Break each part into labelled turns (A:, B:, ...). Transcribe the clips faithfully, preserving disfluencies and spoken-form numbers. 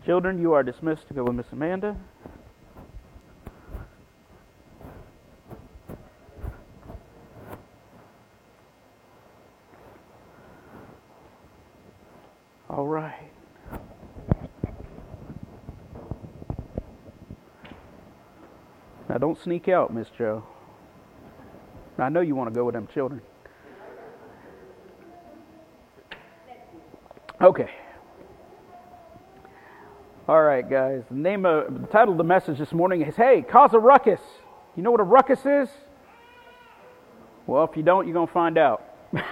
A: Children, you are dismissed to go with Miss Amanda. All right. Now don't sneak out, Miss Joe. I know you want to go with them children. Okay. All right, guys. The name of the title of the message this morning is, "Hey, cause a ruckus." You know what a ruckus is? Well, if you don't, you're going to find out.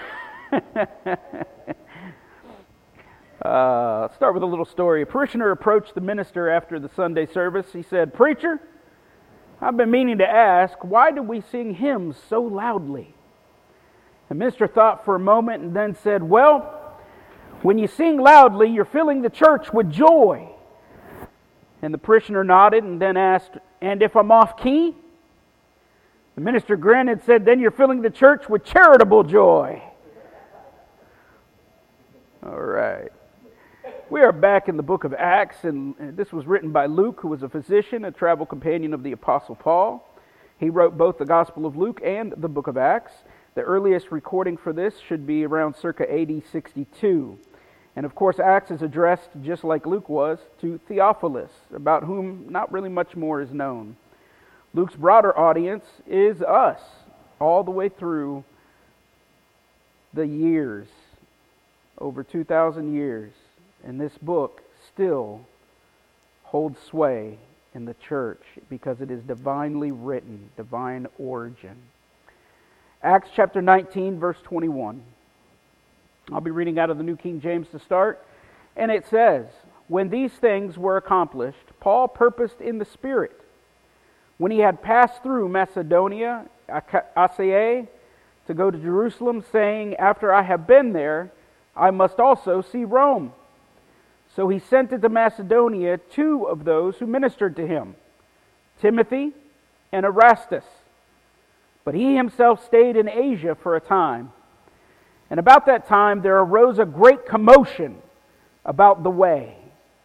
A: uh, let's start with a little story. A parishioner approached the minister after the Sunday service. He said, "Preacher, I've been meaning to ask, why do we sing hymns so loudly?" The minister thought for a moment and then said, "Well, when you sing loudly, you're filling the church with joy." And the parishioner nodded and then asked, "And if I'm off key?" The minister grinned and said, "Then you're filling the church with charitable joy." All right. We are back in the book of Acts, and this was written by Luke, who was a physician, a travel companion of the Apostle Paul. He wrote both the Gospel of Luke and the book of Acts. The earliest recording for this should be around circa A D sixty-two. And of course, Acts is addressed, just like Luke was, to Theophilus, about whom not really much more is known. Luke's broader audience is us, all the way through the years, over two thousand years. And this book still holds sway in the church because it is divinely written, divine origin. Acts chapter nineteen, verse twenty-one. I'll be reading out of the New King James to start. And it says, "When these things were accomplished, Paul purposed in the Spirit, when he had passed through Macedonia, Achaia, to go to Jerusalem, saying, After I have been there, I must also see Rome. So he sent into Macedonia two of those who ministered to him, Timothy and Erastus. But he himself stayed in Asia for a time. And about that time there arose a great commotion about the way.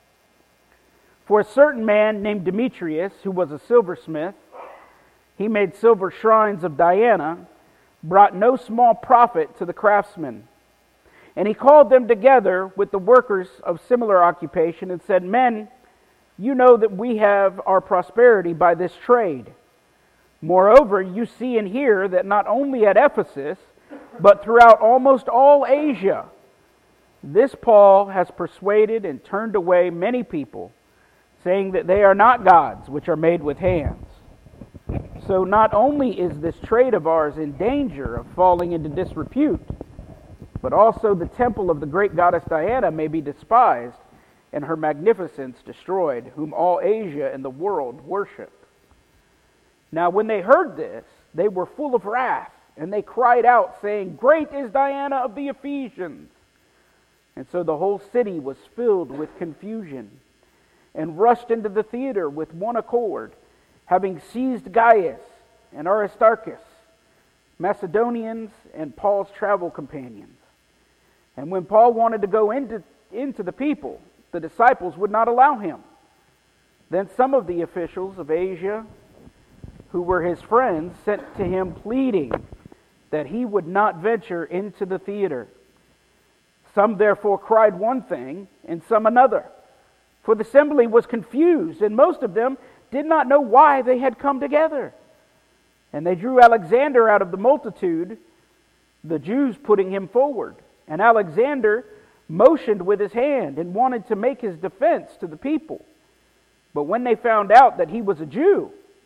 A: For a certain man named Demetrius, who was a silversmith, he made silver shrines of Diana, brought no small profit to the craftsmen. And he called them together with the workers of similar occupation and said, Men, you know that we have our prosperity by this trade. Moreover, you see and hear that not only at Ephesus, but throughout almost all Asia, this Paul has persuaded and turned away many people, saying that they are not gods which are made with hands. So not only is this trade of ours in danger of falling into disrepute, but also the temple of the great goddess Diana may be despised, and her magnificence destroyed, whom all Asia and the world worship. Now when they heard this, they were full of wrath, and they cried out, saying, Great is Diana of the Ephesians. And so the whole city was filled with confusion, and rushed into the theater with one accord, having seized Gaius and Aristarchus, Macedonians and Paul's travel companions. And when Paul wanted to go into, into the people, the disciples would not allow him. Then some of the officials of Asia, who were his friends, sent to him pleading that he would not venture into the theater. Some therefore cried one thing, and some another. For the assembly was confused, and most of them did not know why they had come together. And they drew Alexander out of the multitude, the Jews putting him forward. And Alexander motioned with his hand and wanted to make his defense to the people. But when they found out that he was a Jew,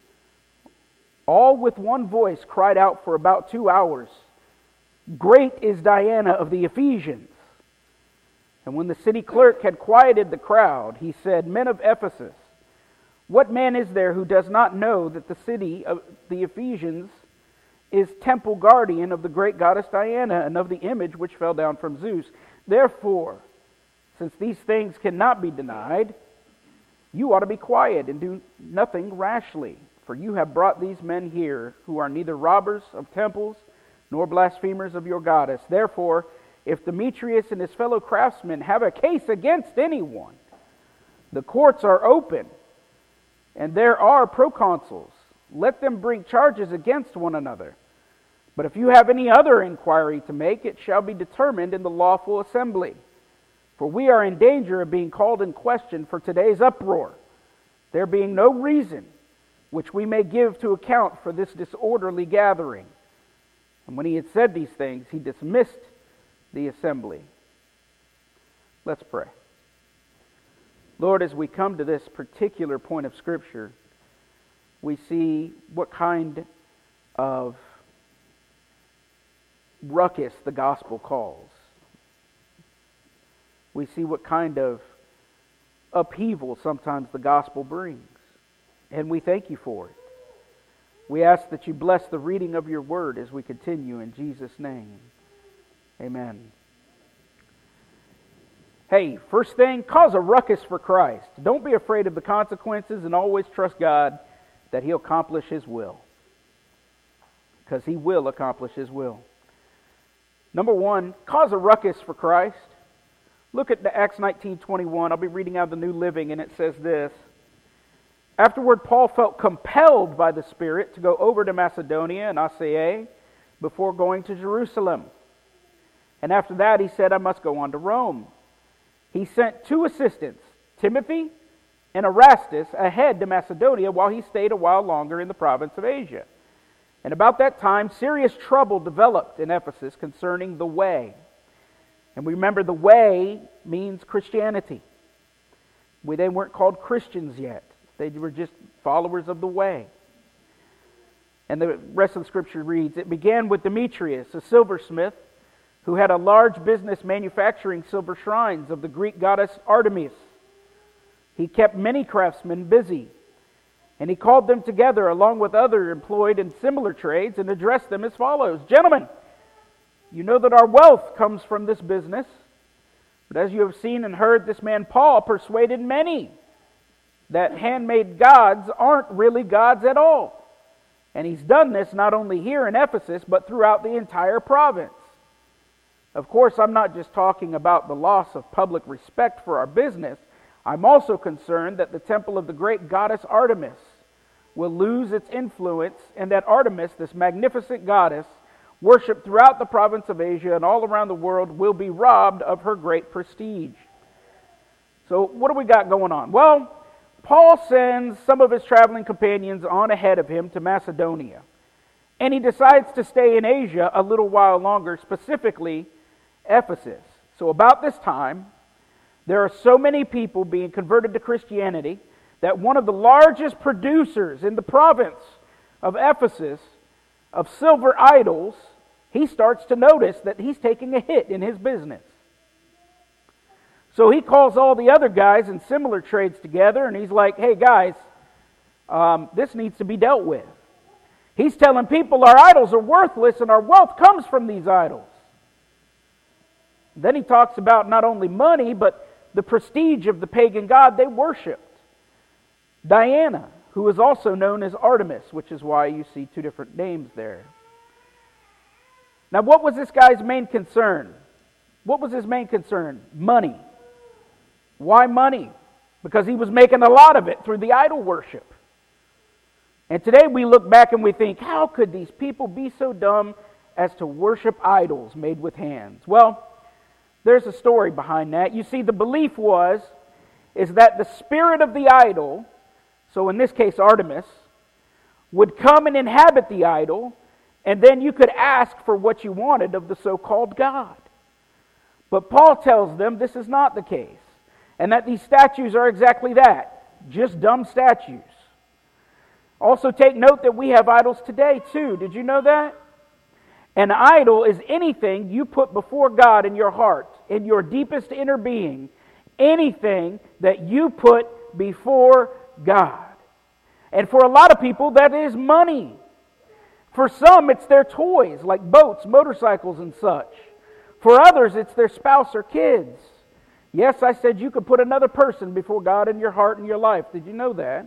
A: all with one voice cried out for about two hours, Great is Diana of the Ephesians. And when the city clerk had quieted the crowd, he said, Men of Ephesus, what man is there who does not know that the city of the Ephesians is temple guardian of the great goddess Diana and of the image which fell down from Zeus? Therefore, since these things cannot be denied, you ought to be quiet and do nothing rashly. For you have brought these men here, who are neither robbers of temples, nor blasphemers of your goddess. Therefore, if Demetrius and his fellow craftsmen have a case against anyone, The courts are open, and there are proconsuls. Let them bring charges against one another. But if you have any other inquiry to make, it shall be determined in the lawful assembly. For we are in danger of being called in question for today's uproar, there being no reason which we may give to account for this disorderly gathering. And when he had said these things, he dismissed the assembly. Let's pray. Lord, as we come to this particular point of Scripture, we see what kind of ruckus the gospel calls. We see what kind of upheaval sometimes the gospel brings. And we thank you for it. We ask that you bless the reading of your word as we continue in Jesus' name. Amen. Hey, first thing, cause a ruckus for Christ. Don't be afraid of the consequences, and always trust God that He'll accomplish His will. Because He will accomplish His will. Number one, cause a ruckus for Christ. Look at the Acts nineteen twenty-one. I'll be reading out of the New Living, and it says this. Afterward, Paul felt compelled by the Spirit to go over to Macedonia and Achaia before going to Jerusalem. And after that, he said, I must go on to Rome. He sent two assistants, Timothy and Erastus, ahead to Macedonia while he stayed a while longer in the province of Asia. And about that time, serious trouble developed in Ephesus concerning the way. And we remember the way means Christianity. We, they weren't called Christians yet. They were just followers of the way. And the rest of the Scripture reads, it began with Demetrius, a silversmith, who had a large business manufacturing silver shrines of the Greek goddess Artemis. He kept many craftsmen busy, and he called them together along with others employed in similar trades and addressed them as follows. Gentlemen, you know that our wealth comes from this business, but as you have seen and heard, this man Paul persuaded many that handmade gods aren't really gods at all. And he's done this not only here in Ephesus, but throughout the entire province. Of course, I'm not just talking about the loss of public respect for our business. I'm also concerned that the temple of the great goddess Artemis will lose its influence, and that Artemis, this magnificent goddess, worshipped throughout the province of Asia and all around the world, will be robbed of her great prestige. So what do we got going on? Well, Paul sends some of his traveling companions on ahead of him to Macedonia. And he decides to stay in Asia a little while longer, specifically Ephesus. So about this time, there are so many people being converted to Christianity that one of the largest producers in the province of Ephesus of silver idols, he starts to notice that he's taking a hit in his business. So he calls all the other guys in similar trades together, and he's like, hey guys, um, this needs to be dealt with. He's telling people our idols are worthless and our wealth comes from these idols. Then he talks about not only money, but the prestige of the pagan god they worshipped. Diana, who is also known as Artemis, which is why you see two different names there. Now, what was this guy's main concern? What was his main concern? Money. Why money? Because he was making a lot of it through the idol worship. And today we look back and we think, how could these people be so dumb as to worship idols made with hands? Well, there's a story behind that. You see, the belief was, is that the spirit of the idol, so in this case Artemis, would come and inhabit the idol, and then you could ask for what you wanted of the so-called God. But Paul tells them this is not the case, and that these statues are exactly that, just dumb statues. Also take note that we have idols today too. Did you know that? An idol is anything you put before God in your heart, in your deepest inner being, anything that you put before God. And for a lot of people, that is money. For some, it's their toys, like boats, motorcycles, and such. For others, it's their spouse or kids. Yes, I said you could put another person before God in your heart and your life. Did you know that?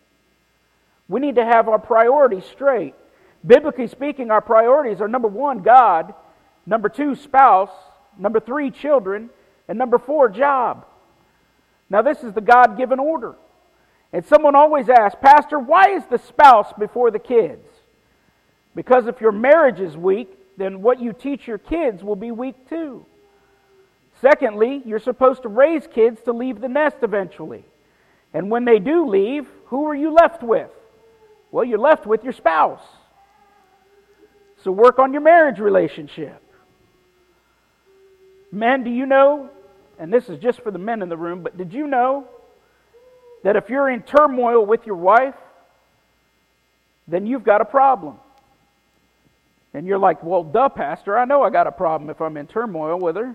A: We need to have our priorities straight. Biblically speaking, our priorities are number one, God, number two, spouse, number three, children, and number four, job. Now this is the God-given order. And someone always asks, Pastor, why is the spouse before the kids? Because if your marriage is weak, then what you teach your kids will be weak too. Secondly, you're supposed to raise kids to leave the nest eventually. And when they do leave, who are you left with? Well, you're left with your spouse. So work on your marriage relationship. Men, do you know, and this is just for the men in the room, but did you know that if you're in turmoil with your wife, then you've got a problem? And you're like, well, duh, Pastor, I know I got a problem if I'm in turmoil with her.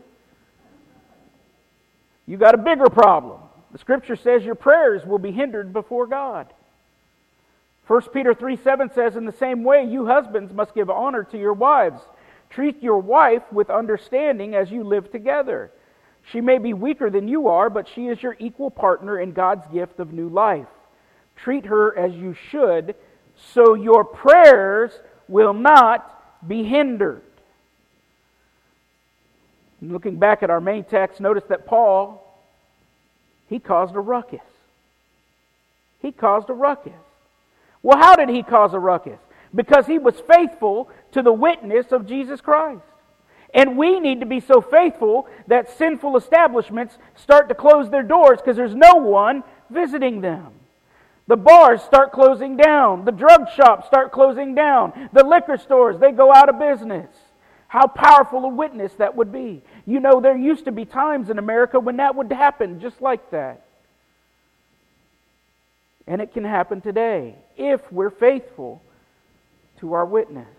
A: You got a bigger problem. The Scripture says your prayers will be hindered before God. First Peter three seven says, in the same way, you husbands must give honor to your wives. Treat your wife with understanding as you live together. She may be weaker than you are, but she is your equal partner in God's gift of new life. Treat her as you should, so your prayers will not be hindered. And looking back at our main text, notice that Paul, he caused a ruckus. He caused a ruckus. Well, how did he cause a ruckus? Because he was faithful to the witness of Jesus Christ. And we need to be so faithful that sinful establishments start to close their doors because there's no one visiting them. The bars start closing down. The drug shops start closing down. The liquor stores, they go out of business. How powerful a witness that would be. You know, there used to be times in America when that would happen just like that. And it can happen today if we're faithful to our witness.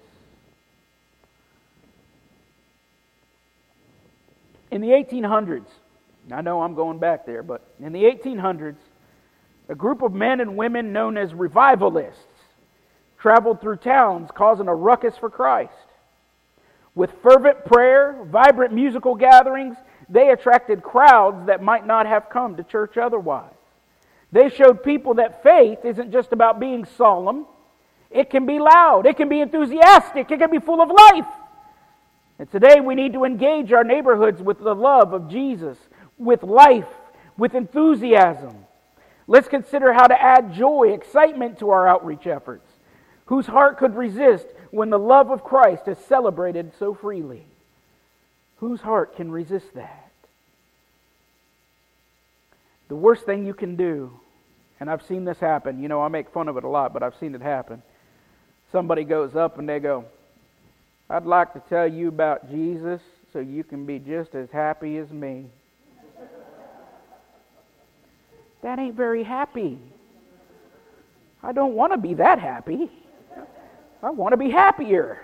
A: In the eighteen hundreds, I know I'm going back there, but in the eighteen hundreds, a group of men and women known as revivalists traveled through towns causing a ruckus for Christ. With fervent prayer, vibrant musical gatherings, they attracted crowds that might not have come to church otherwise. They showed people that faith isn't just about being solemn. It can be loud. It can be enthusiastic. It can be full of life. And today we need to engage our neighborhoods with the love of Jesus, with life, with enthusiasm. Let's consider how to add joy, excitement to our outreach efforts. Whose heart could resist when the love of Christ is celebrated so freely? Whose heart can resist that? The worst thing you can do, and I've seen this happen, you know, I make fun of it a lot, but I've seen it happen. Somebody goes up and they go, I'd like to tell you about Jesus so you can be just as happy as me. That ain't very happy. I don't want to be that happy. I want to be happier.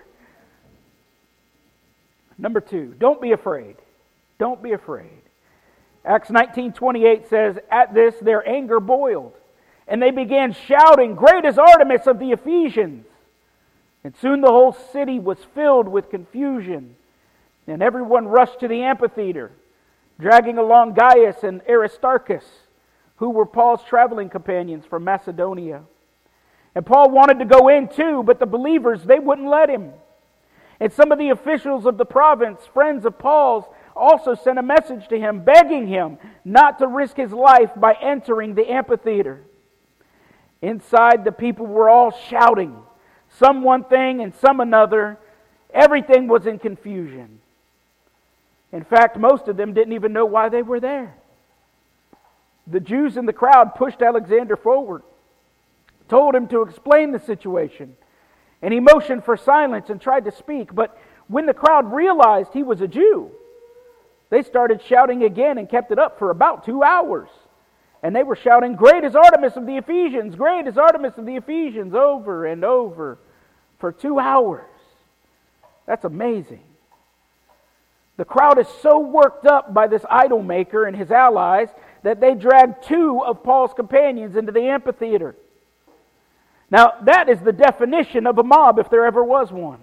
A: Number two, don't be afraid. Don't be afraid. Acts nineteen twenty-eight says, at this their anger boiled, and they began shouting, great is Artemis of the Ephesians. And soon the whole city was filled with confusion, and everyone rushed to the amphitheater, dragging along Gaius and Aristarchus, who were Paul's traveling companions from Macedonia. And Paul wanted to go in too, but the believers, they wouldn't let him. And some of the officials of the province, friends of Paul's, also sent a message to him, begging him not to risk his life by entering the amphitheater. Inside, the people were all shouting, some one thing and some another. Everything was in confusion. In fact, most of them didn't even know why they were there. The Jews in the crowd pushed Alexander forward, told him to explain the situation, and he motioned for silence and tried to speak. But when the crowd realized he was a Jew, they started shouting again and kept it up for about two hours. And they were shouting, great is Artemis of the Ephesians, great is Artemis of the Ephesians, over and over for two hours. That's amazing. The crowd is so worked up by this idol maker and his allies that they dragged two of Paul's companions into the amphitheater. Now, that is the definition of a mob if there ever was one.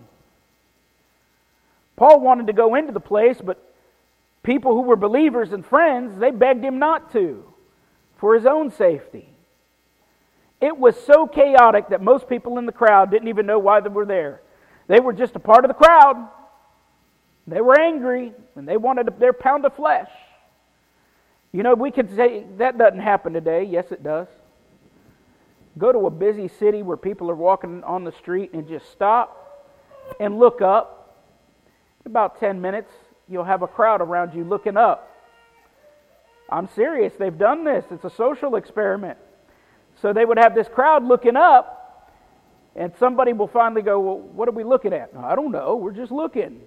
A: Paul wanted to go into the place, but people who were believers and friends, they begged him not to, for his own safety. It was so chaotic that most people in the crowd didn't even know why they were there. They were just a part of the crowd. They were angry, and they wanted their pound of flesh. You know, we could say that doesn't happen today. Yes, it does. Go to a busy city where people are walking on the street and just stop and look up. In about ten minutes, you'll have a crowd around you looking up. I'm serious. They've done this. It's a social experiment. So they would have this crowd looking up, and somebody will finally go, well, what are we looking at? I don't know. We're just looking.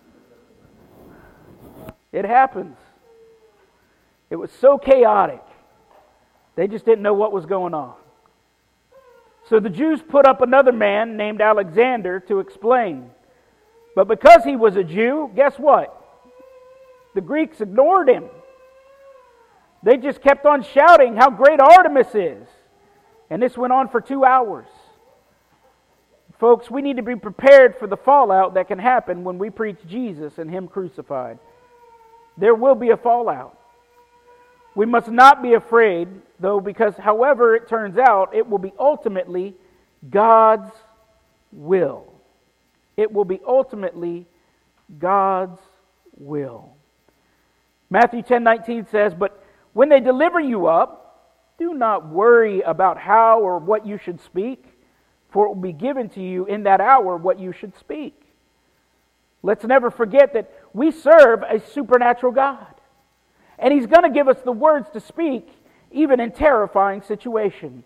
A: It happens. It was so chaotic. They just didn't know what was going on. So the Jews put up another man named Alexander to explain. But because he was a Jew, guess what? The Greeks ignored him. They just kept on shouting how great Artemis is. And this went on for two hours. Folks, we need to be prepared for the fallout that can happen when we preach Jesus and Him crucified. There will be a fallout. We must not be afraid, though, because however it turns out, it will be ultimately God's will. It will be ultimately God's will. Matthew ten nineteen says, but when they deliver you up, do not worry about how or what you should speak, for it will be given to you in that hour what you should speak. Let's never forget that we serve a supernatural God. And He's going to give us the words to speak, even in terrifying situations.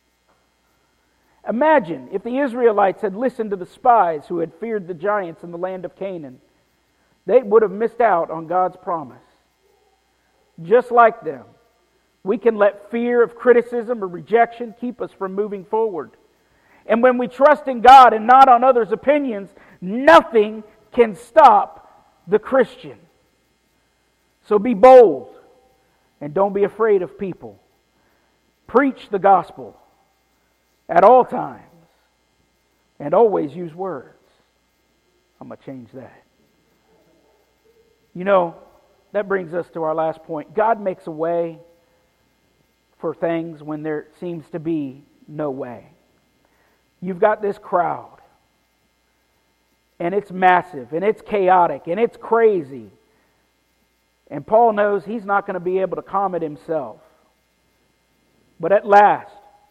A: Imagine if the Israelites had listened to the spies who had feared the giants in the land of Canaan. They would have missed out on God's promise. Just like them, we can let fear of criticism or rejection keep us from moving forward. And when we trust in God and not on others' opinions, nothing can stop the Christian. So be bold and don't be afraid of people. Preach the gospel at all times and always use words. I'm going to change that. You know, that brings us to our last point. God makes a way for things when there seems to be no way. You've got this crowd, and it's massive, and it's chaotic, and it's crazy. And Paul knows he's not going to be able to calm it himself. But at last,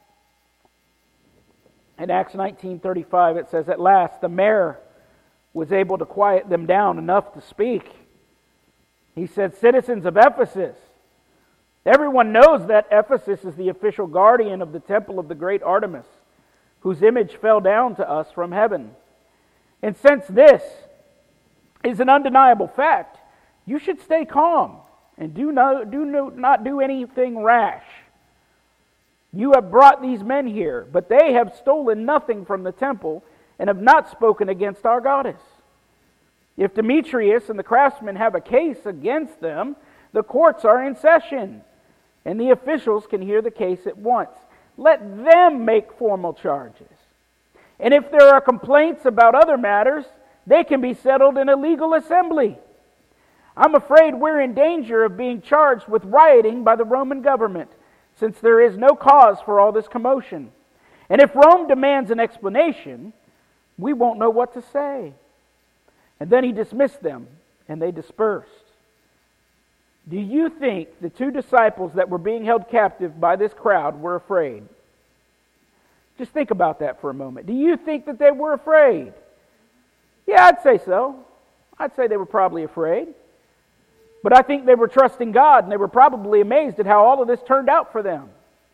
A: in Acts nineteen thirty-five, it says, at last the mayor was able to quiet them down enough to speak. He said, citizens of Ephesus, everyone knows that Ephesus is the official guardian of the temple of the great Artemis, whose image fell down to us from heaven. And since this is an undeniable fact, you should stay calm and do no, do no, not do anything rash. You have brought these men here, but they have stolen nothing from the temple and have not spoken against our goddess. If Demetrius and the craftsmen have a case against them, the courts are in session, and the officials can hear the case at once. Let them make formal charges. And if there are complaints about other matters, they can be settled in a legal assembly. I'm afraid we're in danger of being charged with rioting by the Roman government, since there is no cause for all this commotion. And if Rome demands an explanation, we won't know what to say. And then he dismissed them, and they dispersed. Do you think the two disciples that were being held captive by this crowd were afraid? Just think about that for a moment. Do you think that they were afraid? Yeah, I'd say so. I'd say they were probably afraid. But I think they were trusting God, and they were probably amazed at how all of this turned out for them.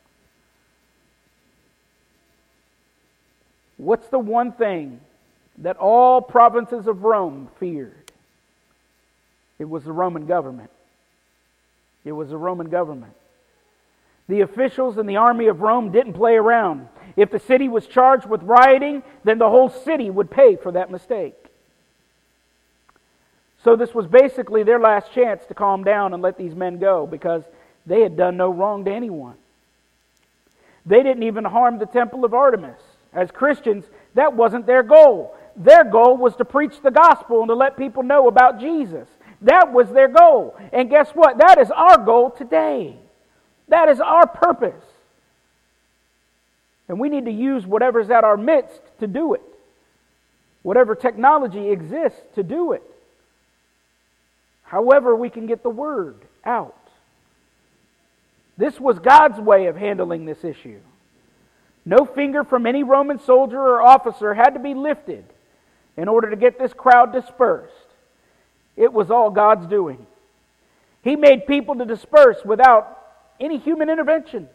A: What's the one thing that all provinces of Rome feared? It was the Roman government. It was the Roman government. The officials in the army of Rome didn't play around. If the city was charged with rioting, then the whole city would pay for that mistake. So this was basically their last chance to calm down and let these men go, because they had done no wrong to anyone. They didn't even harm the temple of Artemis. As Christians, that wasn't their goal. Their goal was to preach the gospel and to let people know about Jesus. That was their goal. And guess what? That is our goal today. That is our purpose. And we need to use whatever's at our midst to do it. Whatever technology exists to do it. However we can get the word out. This was God's way of handling this issue. No finger from any Roman soldier or officer had to be lifted in order to get this crowd dispersed. It was all God's doing. He made people to disperse without any human intervention.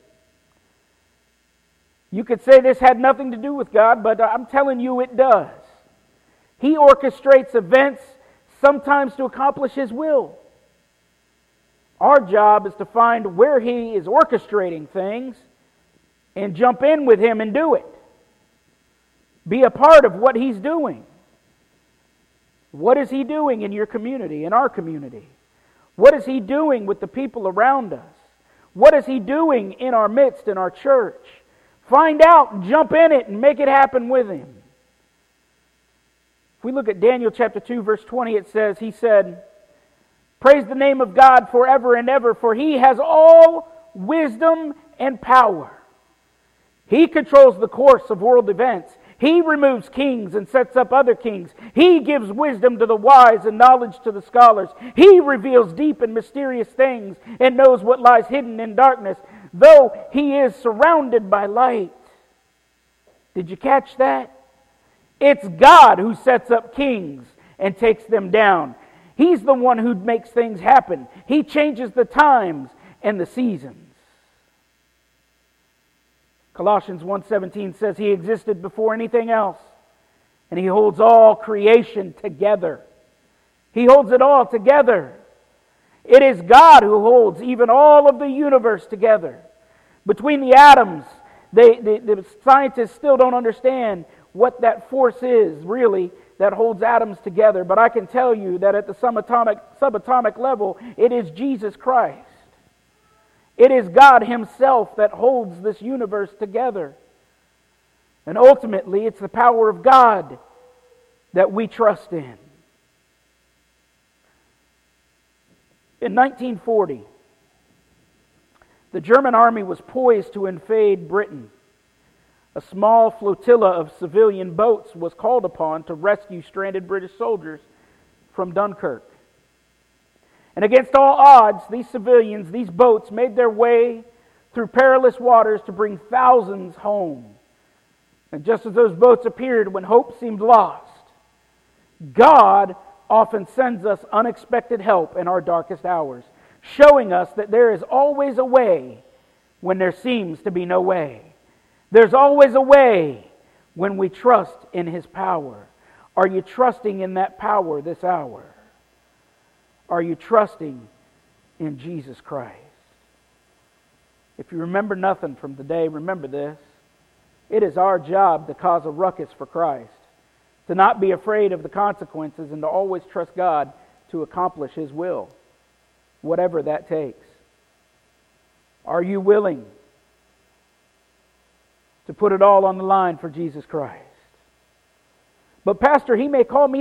A: You could say this had nothing to do with God, but I'm telling you it does. He orchestrates events sometimes to accomplish His will. Our job is to find where He is orchestrating things and jump in with Him and do it. Be a part of what He's doing. What is He doing in your community, in our community? What is He doing with the people around us? What is He doing in our midst, in our church? Find out and jump in it and make it happen with Him. If we look at Daniel chapter two, verse twenty, it says, He said, "Praise the name of God forever and ever, for He has all wisdom and power. He controls the course of world events. He removes kings and sets up other kings. He gives wisdom to the wise and knowledge to the scholars. He reveals deep and mysterious things and knows what lies hidden in darkness, though He is surrounded by light." Did you catch that? It's God who sets up kings and takes them down. He's the one who makes things happen. He changes the times and the seasons. Colossians one seventeen says He existed before anything else, and He holds all creation together. He holds it all together. It is God who holds even all of the universe together. Between the atoms, they, the, the scientists still don't understand what that force is, really, that holds atoms together. But I can tell you that at the subatomic, subatomic level, it is Jesus Christ. It is God Himself that holds this universe together. And ultimately, it's the power of God that we trust in. In nineteen forty, the German army was poised to invade Britain. A small flotilla of civilian boats was called upon to rescue stranded British soldiers from Dunkirk. And against all odds, these civilians, these boats, made their way through perilous waters to bring thousands home. And just as those boats appeared when hope seemed lost, God often sends us unexpected help in our darkest hours, showing us that there is always a way when there seems to be no way. There's always a way when we trust in His power. Are you trusting in that power this hour? Are you trusting in Jesus Christ? If you remember nothing from today, remember this. It is our job to cause a ruckus for Christ, to not be afraid of the consequences, and to always trust God to accomplish His will, whatever that takes. Are you willing to put it all on the line for Jesus Christ? But Pastor, He may call me